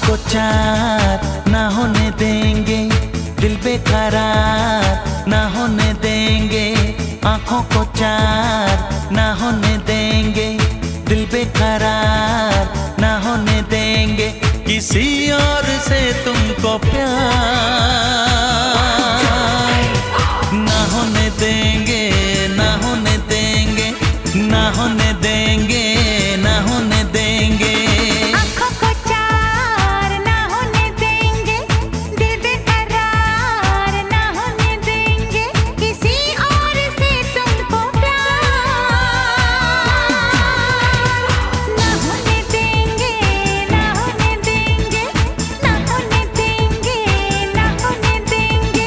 को चार ना होने देंगे, दिल बेकरार ना होने देंगे। आंखों को चार ना होने देंगे, दिल बेकरार ना होने देंगे। किसी और से तुमको प्यार ना होने देंगे, ना होने देंगे, ना होने देंगे, ना होने देंगे। आँखों को चार ना होने देंगे, दिल बेकरार ना होने देंगे। किसी और से तुमको प्यार ना होने देंगे, ना होने देंगे, ना होने देंगे, ना होने देंगे।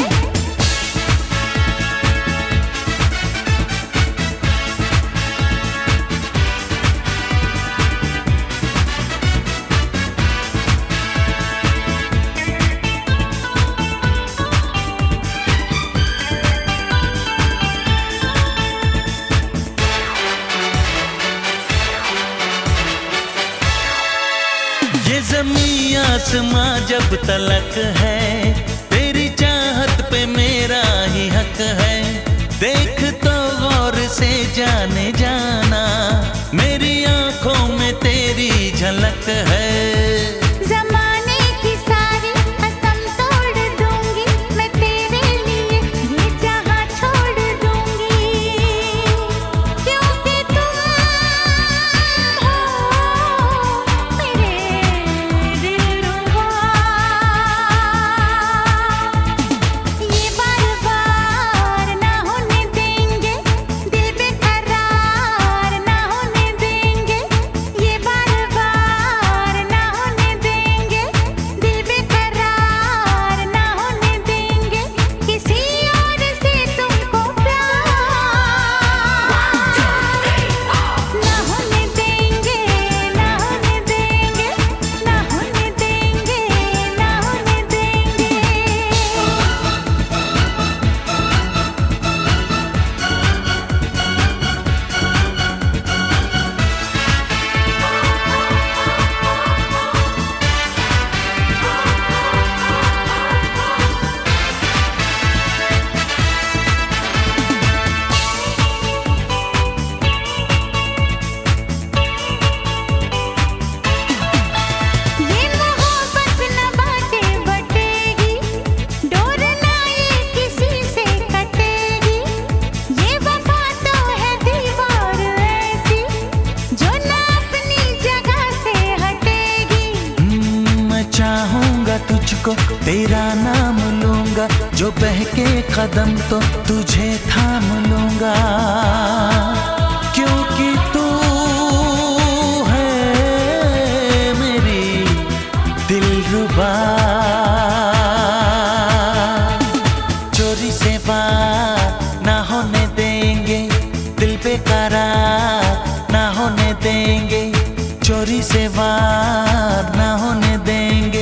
ये ज़मीं आसमां जब तलक है, तेरी चाहत पे मेरा ही हक है। देख तो गौर से जाने जाना, मेरी आंखों में तेरी झलक है। ज़माने की सारी कसम तोड़ दूंगी, मैं तेरे लिए ये जहां छोड़ दूंगी। क्योंकि तुम हो मेरे दिलरुबा। ये बार बार ना होने देंगे, दिल बेकरार ना होने देंगे। ये बार बार ना होने देंगे, दिल बेकरार ना होने देंगे। किसी और से तुमको प्यार ना होने देंगे, ना होने देंगे, ना होने देंगे, ना होने देंगे। ये मोहब्बत न बातें बटेगी, डोर ना ये किसी से कटेगी। ये वफा तो है दीवार ऐसी, जो ना अपनी जगह से हटेगी। मैं चाहूंगा तुझको, तेरा नाम लूंगा, जो बहके कदम तो तुझे थाम लूंगा। क्योंकि तू है मेरी दिलरुबा। चोरी से बात ना होने देंगे, दिल बेकरार ना होने देंगे। चोरी से वार ना होने देंगे।